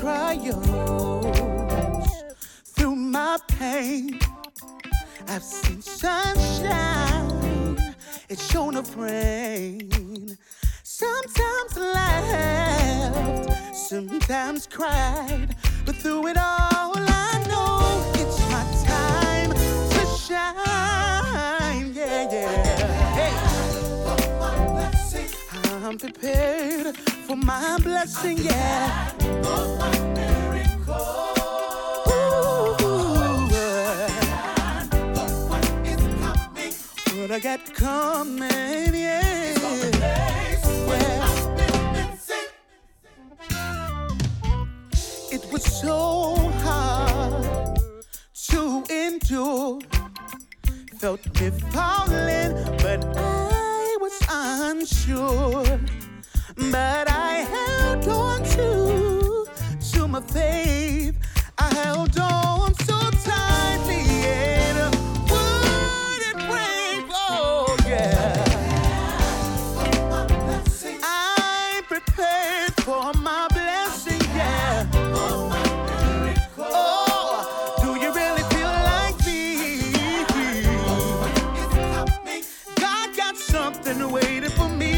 trials, through my pain, I've seen sunshine. It's shown of rain. Sometimes laughed, sometimes cried, but through it all I know it's my time to shine. Yeah, yeah. Hey, I'm prepared for my blessing. Yeah. For my miracle. What I got coming, yeah. It's on the place where I've been missing. It was so hard to endure. Felt me falling, but I was unsure. But I held on to my faith. I held on so tightly, and wouldn't break. Oh yeah. I'm prepared for my blessing. Yeah. Oh, do you really feel like me? God got something waiting for me.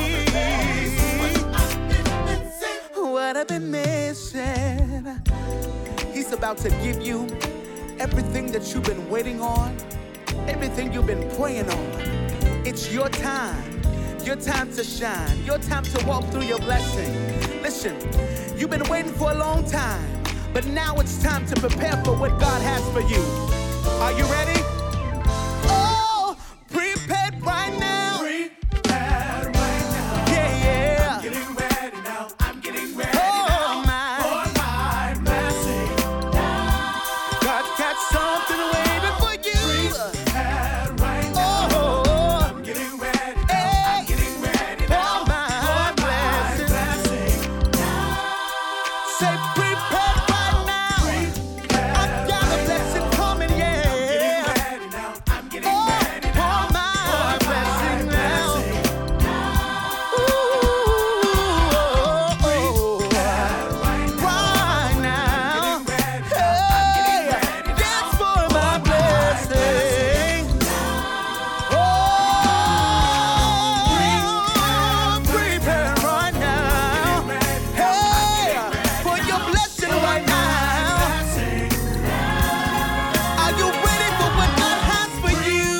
What I've been missing. He's about to give you everything that you've been waiting on, everything you've been praying on. It's your time to shine, your time to walk through your blessing. Listen, you've been waiting for a long time, but now it's time to prepare for what God has for you. Are you ready? Oh, prepared right now. Prepared right now. Yeah, yeah. I'm getting ready now. I'm getting ready now. For my blessing. God's got something waiting for you. Prepared right now. Oh, I'm getting ready now. I'm getting ready now. For my blessing. Say prepared right now. I've got a blessing coming, yeah. I'm getting ready now. For my blessing now. Ooh, right now. Hey, that's for my blessing. Oh, prepare right now. Hey, for your blessing right now. Are you ready for what God has for you?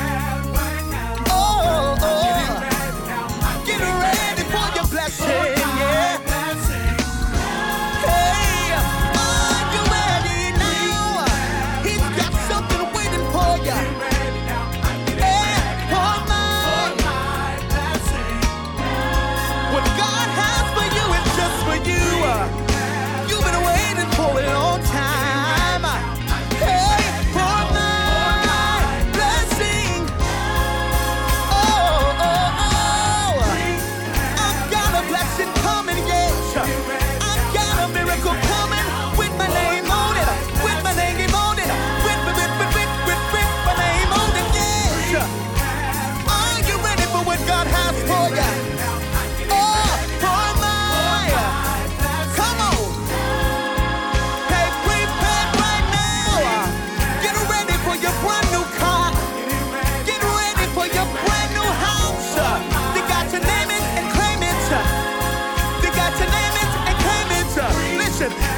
Oh, get ready for your blessing, yeah. Hey, are you ready now? He's got something waiting for you. Hey, for my blessing. What God has for you is just for you. You've been waiting for a long time. Hey, for my blessing. Oh, I've got a blessing coming, yes. I've got a miracle coming with my name on it. With my name on it. With my name on it, yes. Are you ready for what God has for you? Oh, for my, come on. Hey, prepare right now. Get ready for your brand new car. Get ready for your brand new house. They got to name it and claim it. They got to name it and claim it. Listen,